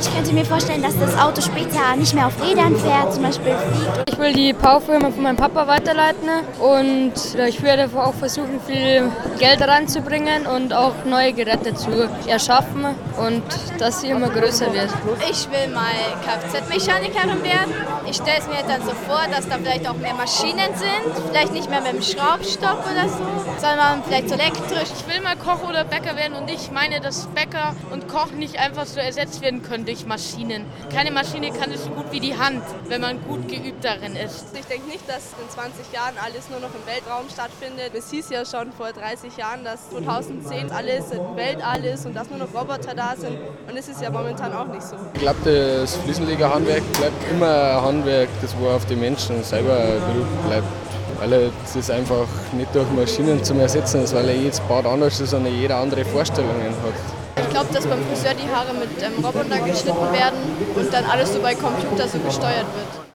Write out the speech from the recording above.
Ich könnte mir vorstellen, dass das Auto später nicht mehr auf Rädern fährt, zum Beispiel fliegt. Ich will die Powerfirma von meinem Papa weiterleiten und ich werde auch versuchen, viel Geld ranzubringen und auch neue Geräte zu erschaffen und dass sie immer größer wird. Ich will mal Kfz-Mechanikerin werden. Ich stelle es mir dann so vor, dass da vielleicht auch mehr Maschinen sind, vielleicht nicht mehr mit dem Schraubstock oder so, sondern vielleicht so elektrisch. Ich will mal Koch oder Bäcker werden und ich meine, dass Bäcker und Koch nicht einfach so ersetzt werden können durch Maschinen. Keine Maschine kann es so gut wie die Hand, wenn man gut geübt darin ist. Ich denke nicht, dass in 20 Jahren alles nur noch im Weltraum stattfindet. Es hieß ja schon vor 30 Jahren, dass 2010 alles im Weltall ist und dass nur noch Roboter da sind. Und es ist ja momentan auch nicht so. Ich glaube, das Fliesenlegerhandwerk bleibt immer ein Handwerk, das wo auf die Menschen selber beruht bleibt. Weil es einfach nicht durch Maschinen zu ersetzen ist, weil jedes Bad anders ist und jeder andere Vorstellungen hat. Ich glaube, dass beim Friseur die Haare mit Roboter geschnitten werden und dann alles so bei Computer so gesteuert wird.